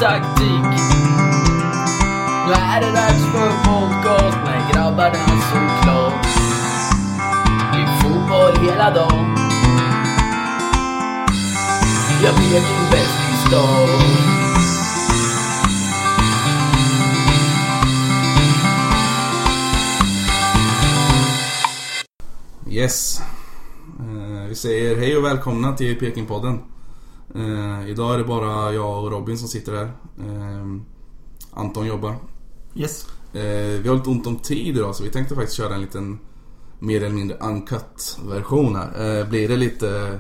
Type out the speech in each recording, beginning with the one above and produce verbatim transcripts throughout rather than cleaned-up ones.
taktik. Nu är det dags för podcast med grabbarna såklart. Det är fotboll hela dagen. Jag blir din bäst i stan. Yes, eh, vi säger hej och välkomna till Pekingpodden. eh, Idag är det bara jag och Robin som sitter här. eh, Anton jobbar. Yes. eh, Vi har lite ont om tid idag, så vi tänkte faktiskt köra en liten mer eller mindre uncut version här. eh, Blir det lite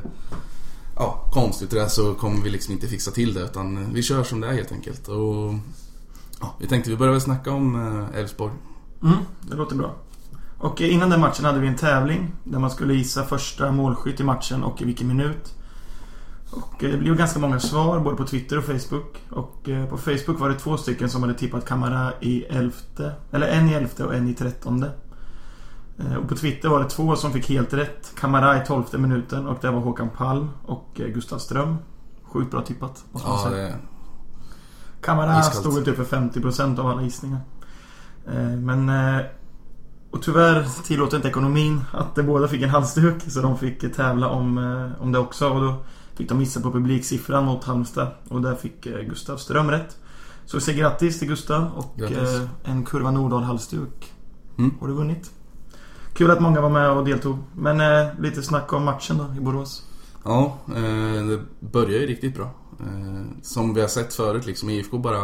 ja, konstigt det där, så kommer vi liksom inte fixa till det, utan vi kör som det är helt enkelt. Och ja, vi tänkte vi börjar väl snacka om Elfsborg. Mm, det låter bra. Och innan den matchen hade vi en tävling där man skulle gissa första målskytt i matchen och i vilken minut. Och det blev ganska många svar både på Twitter och Facebook. Och på Facebook var det två stycken som hade tippat Kamara i elfte, eller en i elfte och en i trettonde. Och på Twitter var det två som fick helt rätt. Kamara i tolfte minuten, och det var Håkan Palm och Gustav Ström. Sjukt bra tippat. Ja, det... Kamara stod inte för femtio procent av alla gissningar. Men... Och tyvärr tillåter inte ekonomin att de båda fick en halsduk, så de fick tävla om, om det också. Och då fick de missa på publiksiffran mot Halmstad, och där fick Gustav Ström rätt. Så vi säger grattis till Gustav och grattis. En Kurva Nordahl halsduk. Mm. Har du vunnit? Kul att många var med och deltog. Men eh, lite snack om matchen då i Borås. Ja, eh, det börjar ju riktigt bra. eh, Som vi har sett förut liksom, I F K bara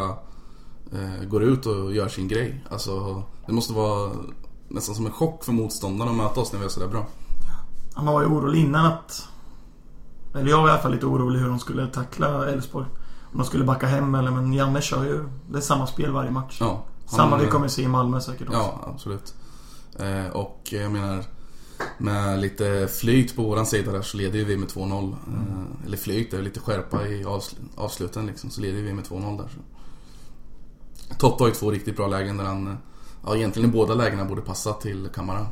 eh, går ut och gör sin grej. Alltså det måste vara nästan som en chock för motståndarna att möta oss när vi är så där bra. Han var ju orolig innan att... Eller jag var i alla fall lite orolig hur de skulle tackla Elfsborg. Om de skulle backa hem eller... Men Janne kör ju... Det är samma spel varje match. Ja, samma han, vi kommer se i Malmö säkert också. Ja, absolut. eh, Och jag menar, med lite flyt på våran sida där så leder vi med två noll. mm. eh, Eller flyt, det är lite skärpa i avsl- avsluten liksom. Så leder vi med två noll där så. Totte har ju två riktigt bra lägen där han... Ja, egentligen i båda lägena borde passa till Kamara.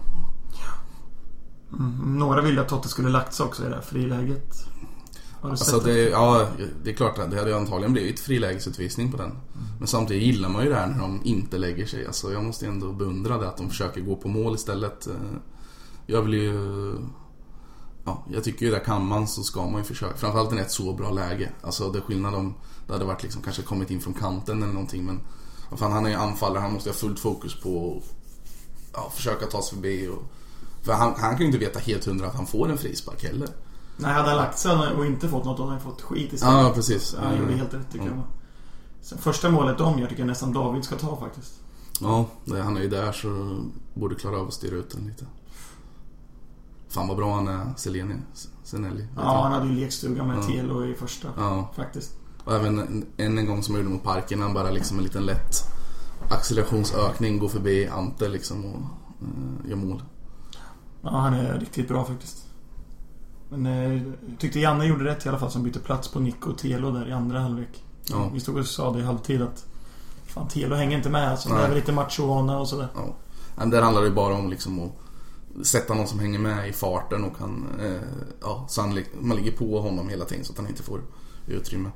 Mm, några ville att Totte skulle lagt sig också i det här friläget. Alltså det, ja, det är klart att det hade antagligen blivit frilägesutvisning på den. Mm. Men samtidigt gillar man ju det här när de inte lägger sig. Alltså jag måste ändå beundra det att de försöker gå på mål istället. Jag vill ju... Ja, jag tycker ju där kan man så ska man ju försöka. Framförallt när det är ett så bra läge. Alltså det är skillnad om det hade varit liksom kanske kommit in från kanten eller någonting, men fan, han är ju anfallare, han måste ha fullt fokus på ja, försöka ta sig förbi och, för han, han kan ju inte veta helt hundra att han får en frispark heller. Nej, hade han lagt sig och inte fått något, och han hade fått skit istället. Ja, precis. Han gjorde helt rätt tycker mm. jag. Sen första målet de jag tycker jag nästan David ska ta faktiskt. Ja, det, han är ju där så borde klara av att styra ut den lite. Fan vad bra han är, Seleni Senelli. Ja, han hade ju lekstuga med ja. Telo i första ja. Faktiskt. Och även en, en gång som jag gjorde mot Parken, han bara liksom en liten lätt accelerationsökning, går förbi Ante liksom och uh, gör mål. Ja, han är riktigt bra faktiskt. Men eh, tyckte Janne gjorde rätt i alla fall som bytte plats på Nico och Telo där i andra halvlek. Ja. Vi stod och sa det i halvtid att fan, Telo hänger inte med, så det är lite macho-vana och sådär. Ja. Men där handlar det bara om liksom att sätta någon som hänger med i farten och kan eh, ja, sannolikt, man ligger på honom hela tiden så att han inte får utrymme.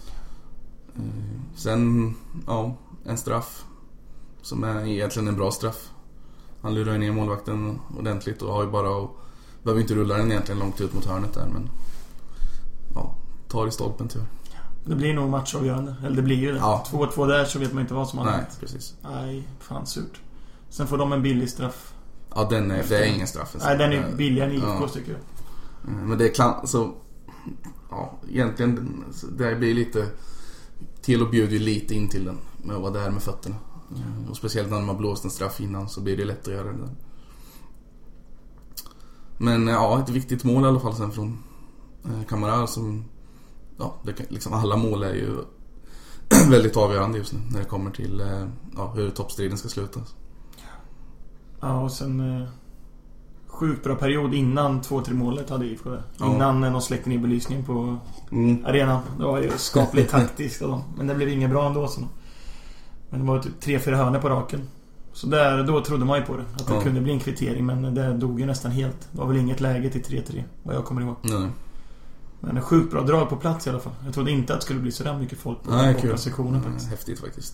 Sen, ja, en straff som är egentligen en bra straff. Han lurar ner målvakten ordentligt och har ju bara och behöver inte rulla den egentligen långt ut mot hörnet där, men ja, tar i stolpen tyvärr. Det blir nog matchavgörande, eller det blir ju det. Ja. två två där så vet man inte vad som har hänt. Nej, precis. Nej, fan surt. Sen får de en billig straff. Ja, den är, det är ingen straff. Nej, den är billigare än I F K ja. Tycker jag. Men det är klart, så ja, egentligen det blir lite till och bjuder ju lite in till den med att vara där med fötterna. Mm. Och speciellt när man har blåst en straff innan så blir det lätt att göra det där. Men ja, ett viktigt mål i alla fall sen från eh, Kamara som ja, det kan, liksom alla mål är ju väldigt avgörande just nu när det kommer till eh, ja, hur toppstriden ska slutas. Ja, och sen eh, sjukt bra period innan två tre målet hade I F K det. Innan ja. De släckte ner belysningen på mm. arenan. Det var ju skapligt taktiskt av dem. Men det blev inget bra ändå så. Men det var typ tre fyra hörnor på raken. Så där, då trodde man ju på det. Att det ja. kunde bli en kvittering. Men det dog ju nästan helt. Det var väl inget läge till tre tre. Vad jag kommer ihåg. Nej. Men en sjukt bra drag på plats i alla fall. Jag trodde inte att det skulle bli så där mycket folk på borta sektionen faktiskt. Häftigt faktiskt.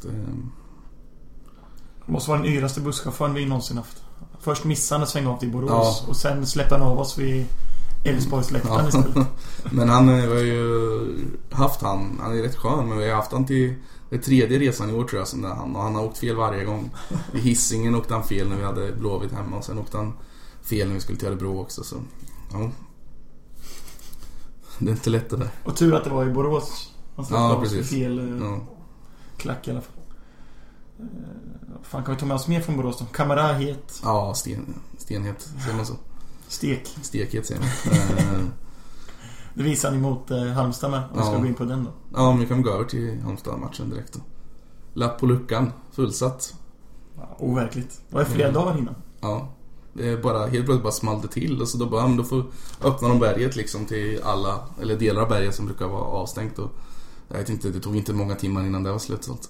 Det måste vara den yraste busschauffören vi någonsin haft. Först missade han svänga av till Borås ja. Och sen släppte han av oss vid Älvsborgsläktaren ja. Istället. Men han har ju haft han, han är rätt skön, men vi har haft han till det tredje resan i år tror jag som där han, och han har åkt fel varje gång. I Hisingen åkte han fel när vi hade Blåvitt hemma och sen åkte han fel när vi skulle till Örebro också så ja. Det är inte lätt det där. Och tur att det var i Borås. Han släppte ja, av oss fel ja. Klack i alla fall. Fan, kan vi ta med oss mer från Borås då? Kamera het. Ja, sten, stenhet, ser man så. Stek. Stekhet ser man. Det visar ni mot eh, Halmstad med. Om vi ja. Ska gå in på den då. Ja, men vi kan gå över till Halmstad-matchen direkt då. Lapp på luckan, fullsatt. Ja, overkligt. Det var ju flera mm. dagar innan. Ja, det är bara, helt plötsligt bara smalde till. Och så då bara, men då får öppna de berget liksom till alla, eller delar av berget som brukar vara avstängt. Och jag vet inte, det tog inte många timmar innan det var slutsålt.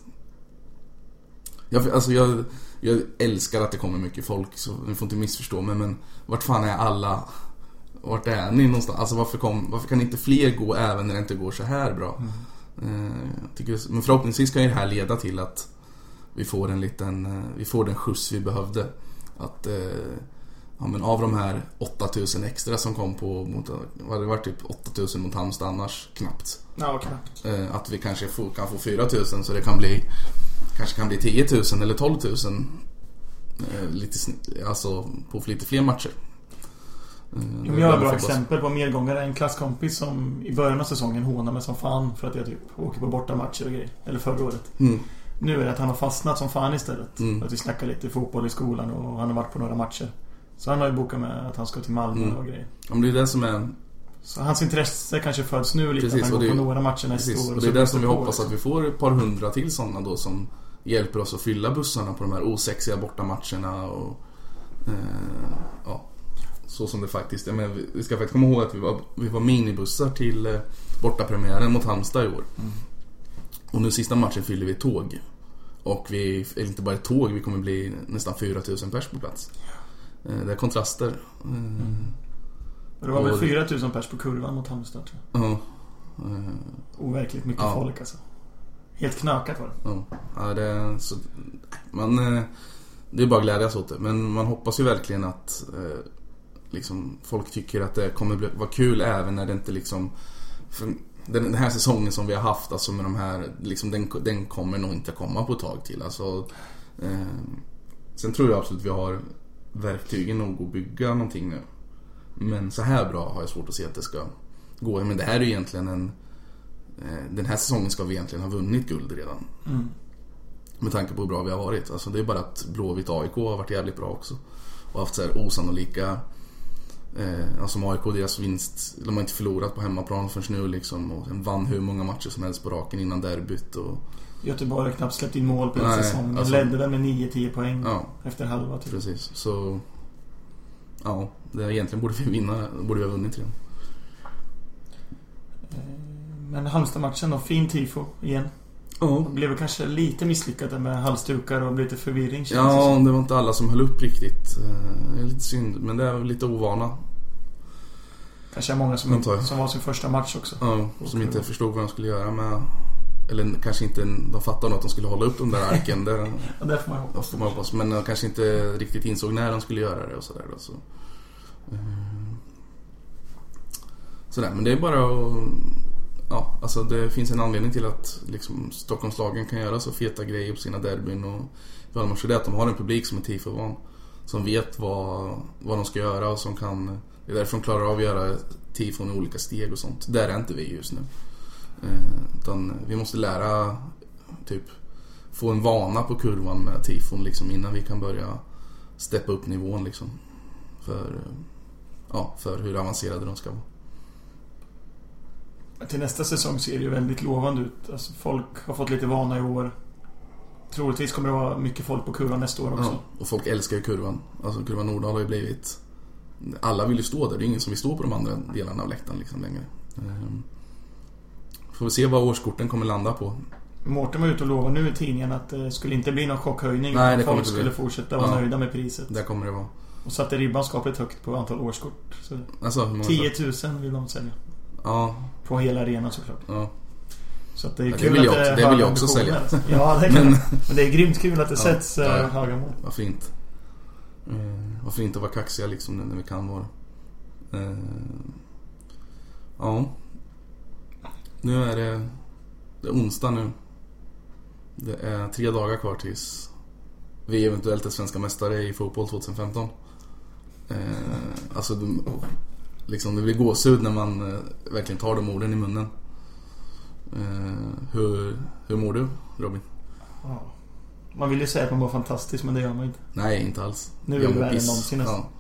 Jag, alltså jag, jag älskar att det kommer mycket folk, så ni får inte missförstå mig, men vart fan är alla, vart är ni någonstans? Alltså varför, kom, varför kan inte fler gå även när det inte går så här bra? Mm. Eh, tycker, men förhoppningsvis kan det här leda till att vi får en liten, vi får den skjuts vi behövde. Att eh, ja, men av de här åtta tusen extra som kom på mot, var det var typ åtta tusen mot Halmstad annars knappt. Ja, knappt. Eh, att vi kanske får, kan få fyra tusen så det kan bli kanske kan bli tio tusen eller tolv tusen eh, lite alltså på lite fler matcher. Eh, jag har ett bra exempel på medgångare. En klasskompis som i början av säsongen hånade mig som fan för att jag typ åker på borta matcher och grejer. Eller förra året. Mm. Nu är det att han har fastnat som fan istället. Mm. Att vi snackar lite fotboll i skolan och han har varit på några matcher. Så han har ju bokat med att han ska till Malmö mm. och grejer. Om det är det som är... Så hans intresse kanske föds nu lite. Precis, att han går på några matcher nästa precis, år. Och det är det som vi hoppas att vi får ett par hundra till sådana då som hjälper oss att fylla bussarna på de här osexiga bortamatcherna och eh, ja, så som det faktiskt är. Men vi ska faktiskt komma ihåg att vi var, vi var minibussar till eh, bortapremiären mot Halmstad i år. Mm. Och nu sista matchen fyller vi ett tåg. Och vi är inte bara ett tåg, vi kommer bli nästan fyra tusen pers på plats. Eh, det är kontraster. Eh, mm. Det var väl fyra tusen pers på kurvan mot Halmstad tror jag. Ja. Uh, Overkligt mycket ja. Folk alltså. Helt knakat var det. Ja, ja det är så, man, det är bara glädjas åt det. Men man hoppas ju verkligen att eh, liksom, folk tycker att det kommer bli, vara kul även när det inte liksom för den, den här säsongen som vi har haft alltså med de här liksom, den, den kommer nog inte komma på ett tag till alltså, eh, sen tror jag absolut att vi har verktygen nog att bygga någonting nu. Men så här bra har jag svårt att se att det ska gå. Men det här är ju egentligen en den här säsongen ska vi egentligen ha vunnit guld redan. Mm. Med tanke på hur bra vi har varit. Alltså det är bara att Blåvitt A I K har varit jävligt bra också. Och haft så här osannolika eh, alltså A I K, deras vinst, de har inte förlorat på hemmaplan förrän nu liksom. Och de vann hur många matcher som helst på raken innan derbyt och Göteborg har knappt släppt in mål på den säsongen. Alltså, ledde den med nio till poäng ja, efter halva typ. Precis, så ja, det är egentligen borde vi vinna, borde vi ha vunnit redan. Men Halmstad-matchen då, fin tifo igen. Ja. Det blev kanske lite misslyckat med halsdukar och lite förvirring. Ja, det var inte alla som höll upp riktigt. Det är lite synd, men det är lite ovana. Kanske är många som, som var sin första match också. Ja, som inte förstod vad de skulle göra med. Eller kanske inte, de fattade något att de skulle hålla upp de där arken. Det, ja, det får man hoppas. Får man hoppas. Men de kanske inte riktigt insåg när de skulle göra det och sådär. Så. Sådär, men det är bara att... Ja, alltså det finns en anledning till att liksom, Stockholmslagen kan göra så feta grejer på sina derbyn och Valmars, det är att de har en publik som är tifovan som vet vad, vad de ska göra och som kan, det är därför de klarar av att göra tifon i olika steg och sånt. Där är inte vi just nu. Eh, utan vi måste lära typ få en vana på kurvan med tifon liksom, innan vi kan börja steppa upp nivån liksom, för, ja, för hur avancerade de ska vara. Till nästa säsong ser det ju väldigt lovande ut. Alltså, folk har fått lite vana i år. Troligtvis kommer det vara mycket folk på kurvan nästa år också. Ja, och folk älskar ju kurvan. Alltså kurvan Nordahl har ju blivit... Alla vill ju stå där. Det är ingen som vill stå på de andra delarna av läktaren liksom längre. Um, får vi se vad årskorten kommer landa på. Mårten var ute och lovade nu i tidningen att det skulle inte bli någon chockhöjning. Nej, det folk kommer skulle bli. fortsätta vara ja, nöjda med priset. Det kommer det vara. Och satte ribban skapligt högt på antal årskort. Så alltså, tio tusen vill de sälja. Ja. På hela arenan såklart. Ja. Så att det är ja, kul det vill att jag, det, det vill jag också sälja. Ja, det är men, men det är grymt kul att det ja, sätts ja, ja. höga mål. Varför inte? Mm, varför inte vara kaxiga liksom när vi kan vara? Uh, ja. Nu är det, det är onsdag nu. Det är tre dagar kvar tills vi eventuellt är svenska mästare i fotboll tjugohundrafemton. Uh, alltså liksom det blir gåshud när man uh, verkligen tar de orden i munnen. Uh, hur, hur mår du, Robin? Ja. Man vill ju säga att man var fantastisk, men det gör man inte. Nej, inte alls. Nu är det värre än någonsin nästan. Ja.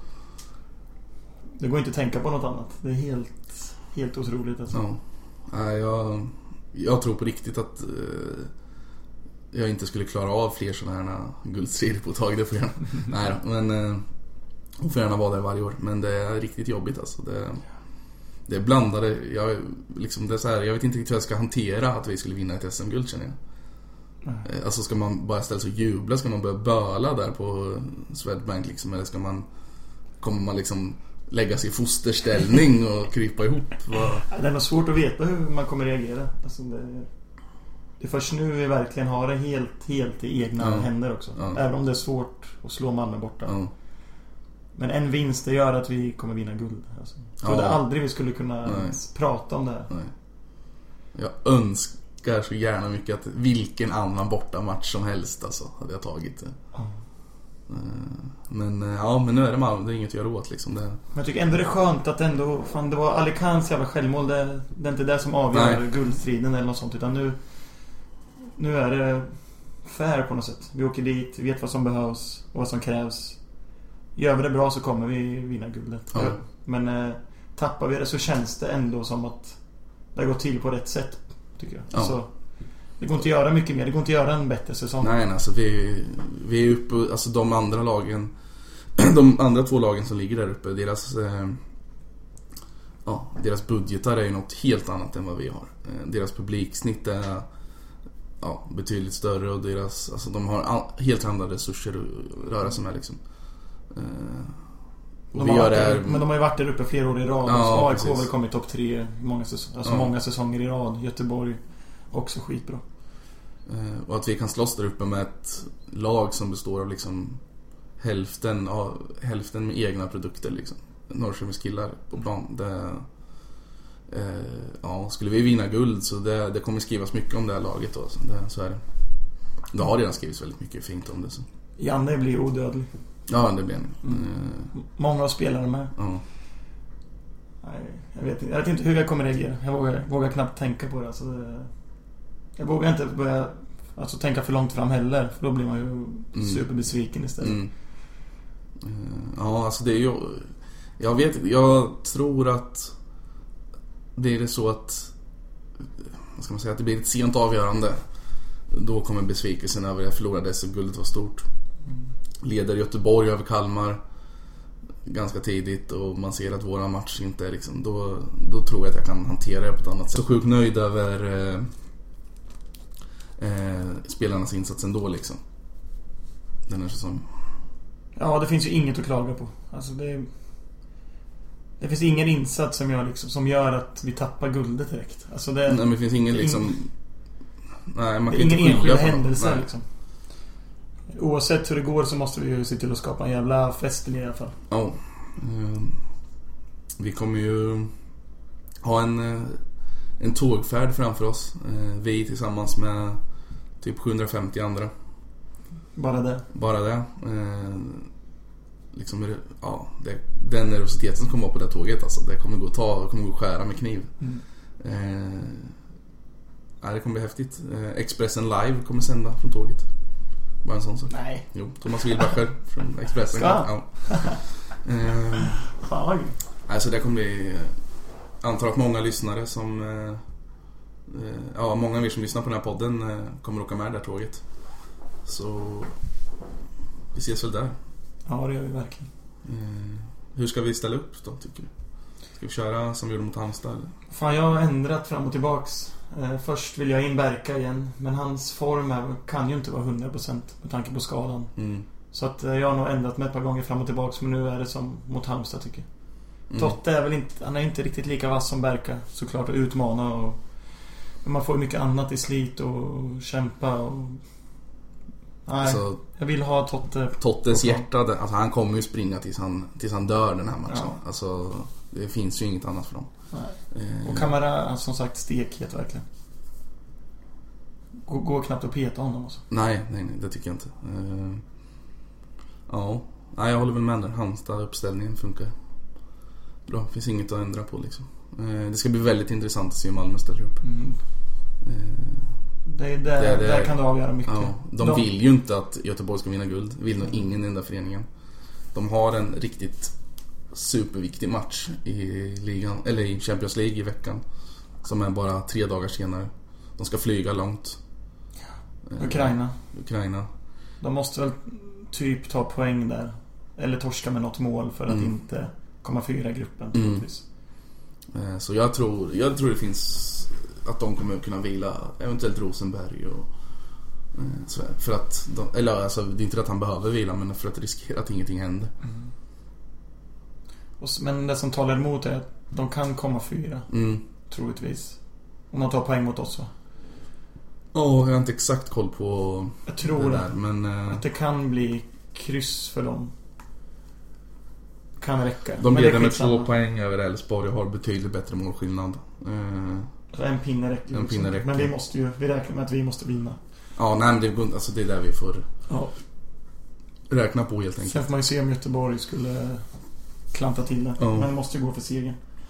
Det går inte att tänka på något annat. Det är helt, helt otroligt alltså. Ja. Nej, jag, jag tror på riktigt att uh, jag inte skulle klara av fler sådana här guldstrider på tag. Det får jag. Nej då, men uh, hon får gärna vara där varje år. Men det är riktigt jobbigt alltså. Det, det är blandade. Jag, liksom det är så här, jag vet inte riktigt hur jag ska hantera att vi skulle vinna ett S M-guld, känner jag. Mm. Alltså ska man bara ställa sig och jubla? Ska man börja böla där på Swedbank liksom? Eller ska man, kommer man liksom lägga sig i fosterställning och krypa ihop? Vad? Det är nog svårt att veta hur man kommer reagera. Alltså det, det är först nu vi verkligen har det helt, helt i egna ja. händer också. Ja. Även om det är svårt att slå Malmö borta. Ja. Men en vinst, det gör att vi kommer vinna guld. Alltså, jag trodde ja. aldrig vi skulle kunna Nej. prata om det här. Nej. Jag önskar så gärna mycket att vilken annan bortamatch som helst alltså, hade jag tagit det. Ja. Men ja, men nu är det Malmö, det är inget att göra åt liksom det. Men jag tycker ändå det är skönt att ändå fan, det var Alicants jävla självmål. Det, det är inte det som avgör Nej. guldstriden eller något sånt, utan nu nu är det fair på något sätt. Vi åker dit, vet vad som behövs och vad som krävs. Gör vi det bra så kommer vi vinna guldet. Ja. Men eh, tappar vi det så känns det ändå som att det har gått till på rätt sätt, tycker jag. Ja. Så det går inte att göra mycket mer. Det går inte att göra en bättre säsong. Nej, alltså vi, vi är uppe, alltså de andra lagen, de andra två lagen som ligger där uppe, deras eh, ja, deras budgetar är ju något helt annat än vad vi har. Eh, deras publiksnitt är ja, betydligt större och deras, alltså de har all, helt andra resurser att röra sig med liksom. Eh, de vi gör det här, men de har ju varit där uppe flera år i rad. Ja, A I K har väl kommit topp tre många, säs- alltså ja. många säsonger i rad. Göteborg också skitbra. Eh, och att vi kan slåss där uppe med ett lag som består av liksom hälften, av, hälften med egna produkter liksom. Norrköpings killar på plan. Det, eh, ja, skulle vi vinna guld så det, det kommer skrivas mycket om det här laget då, så, det, så är det. Det har redan skrivits väldigt mycket fint om det så. Janne blir odödlig. Ja, det blir en. Mm. Uh, Många av spelarna med. Ja. Nej, jag vet inte, jag vet inte hur jag kommer reagera. Jag vågar, vågar knappt tänka på det, alltså det. Jag vågar inte börja alltså, tänka för långt fram heller, för då blir man ju mm. superbesviken istället. Mm. Uh, ja, alltså det är ju, jag vet, jag tror att det är så att, vad ska man säga, att det blir ett sent avgörande. Då kommer besvikelsen över att jag förlorade så guldet var stort. Mm. Leder Göteborg över Kalmar ganska tidigt och man ser att våra match inte är liksom, då, då tror jag att jag kan hantera det på ett annat sätt. Så sjukt nöjd över eh, eh, spelarnas insats ändå liksom. Den här säsongen. Ja, det finns ju inget att klaga på. Alltså det, det finns ingen insats som gör, liksom, som gör att vi tappar guldet direkt. Alltså det, nej, men det finns ingen liksom in, nej, man det kan är ingen enskild händelse nej. liksom. Oavsett hur det går så måste vi ju se till att skapa en jävla fest i alla fall. Ja. Mm. Vi kommer ju ha en, en tågfärd framför oss. Vi tillsammans med typ sjuhundrafemtio andra. Bara det? Bara det. Liksom, ja, det, den nervositeten som kommer vara på det tåget alltså, det kommer gå att ta, det kommer gå att skära med kniv. Mm. Eh, ja, det kommer bli häftigt. eh, Expressen Live kommer sända från tåget. Bara en sån sak. Nej. Jo, Thomas Wilbacher från Expressen. Ja. eh, Fan. Alltså det kommer bli, antar att många lyssnare som eh, ja, många av er som lyssnar på den här podden eh, kommer åka med det där tåget. Så vi ses väl där. Ja, det gör vi verkligen. Eh, hur ska vi ställa upp då, tycker du? Ska vi köra som vi gjorde mot Halmstad? Eller? Fan, jag har ändrat fram och tillbaks. Eh, först vill jag in Berka igen, men hans form är, kan ju inte vara hundra procent med tanke på skadan. Mm. Så att eh, jag har nog ändrat mig ett par gånger fram och tillbaks, men nu är det som mot Halmstad, tycker jag. Mm. Totte är väl inte, han är inte riktigt lika vass som Berka såklart att utmana och, men man får ju mycket annat i slit och kämpa och nej, alltså, jag vill ha Totte. Tottes hjärta, alltså han kommer ju springa tills han, tills han dör den här matchen. Ja. Alltså det finns ju inget annat för dem. Nej. Och Kamara som sagt stekhet verkligen. Går, går knappt att peta honom också. Nej, nej, nej, det tycker jag inte. Uh, ja, nej, jag håller väl med där. Halmstad uppställningen funkar bra, finns inget att ändra på liksom. Uh, det ska bli väldigt intressant att se hur Malmö ställer upp. Mm. Uh, det är där, det, det, där kan du avgöra mycket. Ja, de, de vill ju inte att Göteborg ska vinna guld. Vill nog ingen i den där föreningen. De har en riktigt superviktig match i ligan, eller i Champions League i veckan, som är bara tre dagar senare. De ska flyga långt. Ukraina. Ukraina. De måste väl typ ta poäng där. Eller torska med något mål för att mm. inte komma fyra i gruppen. Mm. Så jag tror, jag tror det finns att de kommer kunna vila eventuellt Rosenberg och så för att de, eller alltså det är inte att han behöver vila, men för att riskera att ingenting händer. Mm. Och, men det som talar emot är att de kan komma fyra. Mm. Troligtvis. Om de tar poäng mot oss, va? Åh, oh, jag har inte exakt koll på jag tror det där, men att det kan bli kryss för dem. Kan räcka. De leder med två poäng över Elfsborg och har betydligt bättre målskillnad. Uh, en pinne räcker. En pinne räcker. Men vi måste ju, vi räknar med att vi måste vinna. Ja, nej, men det, alltså, det är där vi får ja. räkna på helt enkelt. Sen får man ju se om Göteborg skulle klanta till det. Ja. Men det måste ju gå för seger.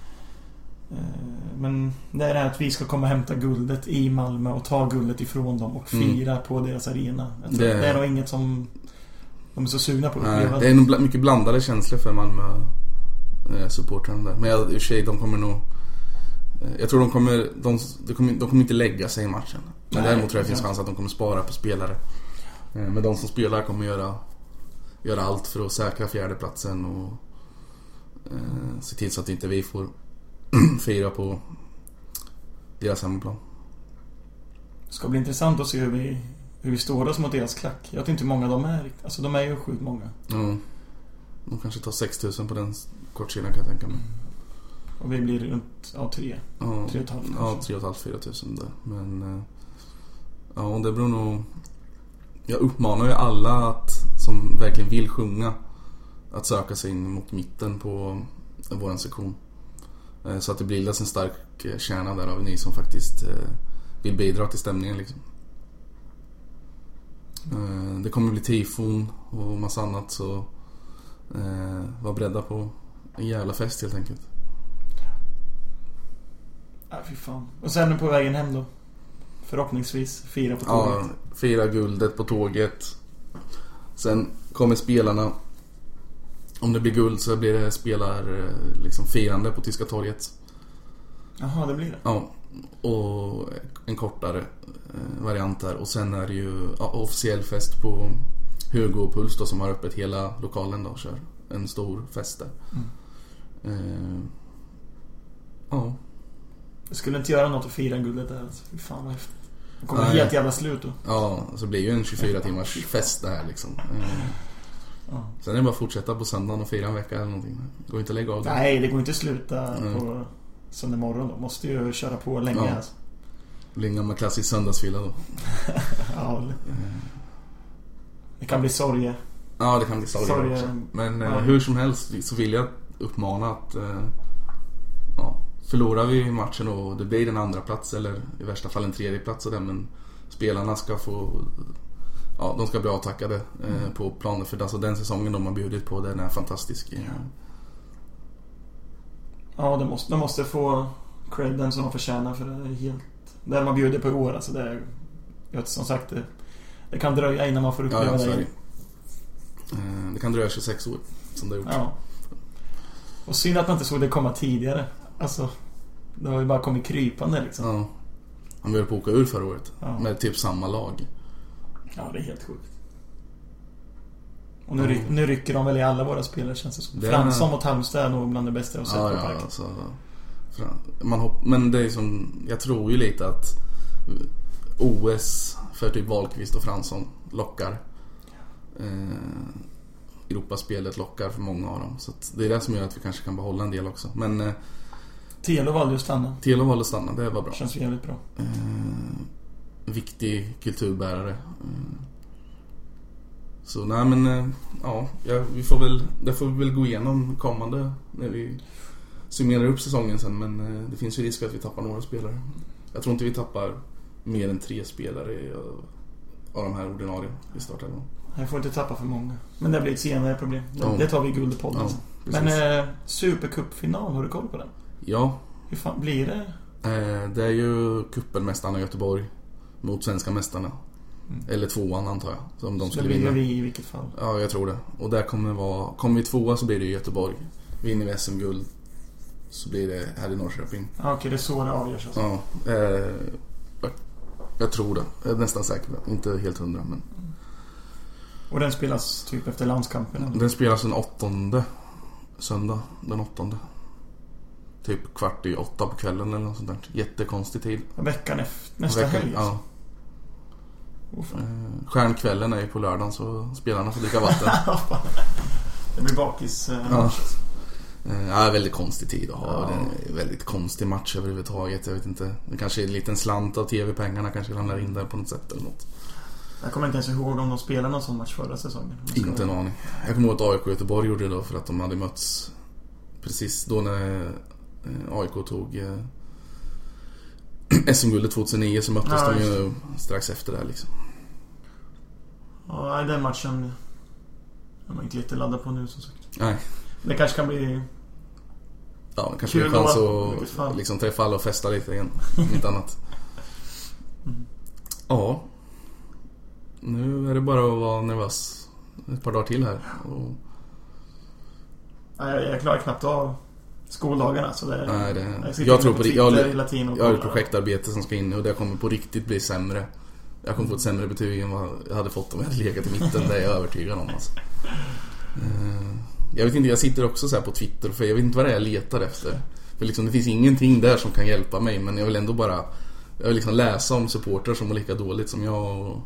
Men det är att vi ska komma och hämta guldet i Malmö och ta guldet ifrån dem och fira mm. på deras arena. Det, det är nog inget som de är så sugna på. Nej, det är nog mycket blandade känslor för Malmö eh, supportrarna där. Men jag, i och för sig, de kommer nog eh, jag tror de kommer de, de kommer de kommer inte lägga sig i matchen. Men Nej, däremot tror jag det finns chans att de kommer spara på spelare. eh, Men de som spelar kommer göra göra allt för att säkra fjärdeplatsen och eh, se till så att inte vi får fira på deras hemmaplan. Det ska bli intressant att se hur vi, hur vi står oss mot deras klack. Jag vet inte hur många de är. Alltså de är ju sjukt många. Mm. De kanske tar sex tusen på den kortsidan, kan jag tänka mig. Och vi blir runt ja, tre. Ja, tre och ett halvt. Ja, tre och ett halvt, fyra tusen där. Men ja, det beror nog. Jag uppmanar ju alla att, som verkligen vill sjunga, att söka sig in mot mitten på våran sektion. Så att det bildas en stark kärna där av ni som faktiskt vill bidra till stämningen liksom. Det kommer bli tifon och massa annat, så var beredda på en jävla fest helt enkelt. Ja, fy fan. Och sen på vägen hem då? Förhoppningsvis fira på tåget. Ja, fira guldet på tåget. Sen kommer spelarna. Om det blir guld så blir det spelar liksom firande på Tyska torget. Jaha, det blir det. Ja, och en kortare eh, variant där. Och sen är det ju ja, officiell fest på Hugo och Puls då, som har öppet hela lokalen då och kör en stor fest där. Mm. Eh, ja. Jag skulle inte göra något att fira guldet där. Alltså. Fy fan vad häftigt. Det kommer helt jävla slut då. Ja, så blir ju en tjugofyra timmars fest där liksom. Eh, Ja. Sen är det bara att fortsätta på söndagen och fira en vecka eller någonting. Det går inte att lägga av det. Nej, det går inte att sluta mm. på söndag morgon då. Måste ju köra på länge. Ja. Alltså. Linga med klassisk söndagsfylla då. Ja, mm. Det kan bli sorge. Ja, det kan bli sorge, sorge. Också. Men ja. hur som helst så vill jag uppmana att ja, förlorar vi matchen och det blir en andra plats eller i värsta fall en tredje plats, där, men spelarna ska få ja, de ska bli avtackade eh, mm. på planen, för alltså den säsongen de har bjudit på, den är fantastisk. Ja, ja de, måste, de måste få credden som de förtjänar, för det är helt det de har bjudit på i år. Alltså det är, jag, som sagt, det, det kan dröja innan man får uppleva ja, ja, det. Eh, det kan dröja tjugosex år som det har gjort. Ja. Och synd att man inte såg det komma tidigare. Alltså, det har ju bara kommit krypande liksom. Ja. Han ville på åka ur förra året ja. med typ samma lag. Ja, det är helt sjukt. Och nu, mm. ry- nu rycker de väl i alla våra spelare, känns det som. Det Fransson mot Halmstad är nog bland det bästa jag har sett ja, på parken. Ja, alltså, man hopp- men det är som, jag tror ju lite att O S för typ Wahlqvist och Fransson lockar. Eh, Europaspelet lockar för många av dem. Så att det är det som gör att vi kanske kan behålla en del också. Men eh, Telo valde att stanna. Telo valde att stanna, det var bra. Känns jävligt bra. Eh, viktig kulturbärare. Eh, så nej men eh, ja, ja, vi får väl det får vi väl gå igenom kommande när vi summerar upp säsongen sen, men eh, det finns ju risk att vi tappar några spelare. Jag tror inte vi tappar mer än tre spelare av, av de här ordinarie i starten. Jag får inte tappa för många. Men det blir ett senare problem. Det, ja. det tar vi i Guldpodden. Ja, men eh, Supercupfinal, har du koll på den? Ja. Hur fan blir det? Eh, det är ju kuppelmästarna i Göteborg mot svenska mästarna. Mm. Eller tvåan antar jag. Som de så skulle det vinna. vi i vilket fall? Ja, jag tror det. Och där kommer vara, kommer vi tvåa så blir det i Göteborg. Vinner vi S M-guld så blir det här i Norrköping. Ja, okej, det är så det avgörs alltså. Ja, eh, jag, jag tror det. Jag är nästan säker. Inte helt hundra, men... Mm. Och den spelas typ efter landskampen? Eller? Den spelas den åttonde. Söndag, den åttonde. Typ kvart i åtta på kvällen eller något sånt där. Jättekonstig tid. Veckan efter, nästa Veckan, helg alltså. Ja. Oh, stjärnkvällen är ju på lördagen så spelarna får dricka vatten. Det blir bakis. Eh, ja. Ja, väldigt konstig tid att ha. Ja. Det är en väldigt konstig match överhuvudtaget. Jag vet inte. Det kanske är en liten slant av tv-pengarna kanske landar in där på något sätt eller något. Jag kommer inte ens ihåg om de spelade någon sån match förra säsongen. Inte en aning. Jag kommer ihåg att A I K Göteborg gjorde det då för att de hade mötts precis då när A I K tog S M-guldet tjugohundranio så möttes ja, de ju strax efter det här liksom. Ja, den matchen jag var inte lite laddad på nu som sagt. Nej. Det kanske kan bli ja, det kanske blir chans att liksom träffa alla och festa lite igen. Inte annat. Mm. Ja. Nu är det bara att vara nervös ett par dagar till här. Och... Nej, jag klarar knappt av skoldagarna så det, nej, det... jag, jag tror på det. Jag, jag har ett projektarbete som ska in och det kommer på riktigt bli sämre. Jag kommer få ett sämre betyg än vad jag hade fått om jag hade legat i mitten. Det är jag övertygad om alltså. Jag vet inte, jag sitter också så här på Twitter för jag vet inte vad det är jag letar efter. För liksom det finns ingenting där som kan hjälpa mig, men jag vill ändå bara jag vill liksom läsa om supportrar som mår lika dåligt som jag och,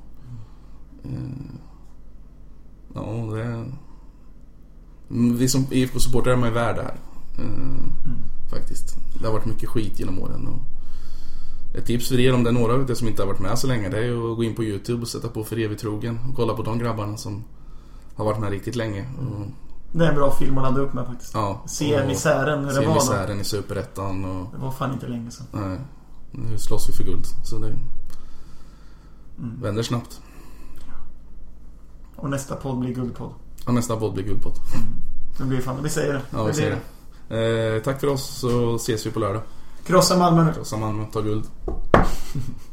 ja, det är vi som I F K-supportrar är man ju värd här. Mm. Faktiskt. Det har varit mycket skit genom åren och ett tips för er om det är några ute som inte har varit med så länge, det är ju att gå in på YouTube och sätta på För evigt trogen och kolla på de grabbarna som har varit med riktigt länge. Och det är en bra film att ladda upp med faktiskt. Ja, se misären hur det var misären då. I Superettan och... Det var fan inte länge sedan. Nej, nu slåss vi för guld. Så det mm. vänder snabbt. Och nästa podd blir guldpodd. Ja, nästa podd blir guldpodd. Mm. Det blir fan, vi säger det. Ja, vi säger det. Eh, tack för oss så ses vi på lördag. Krossa Malmö nu. Krossa Malmö, ta guld.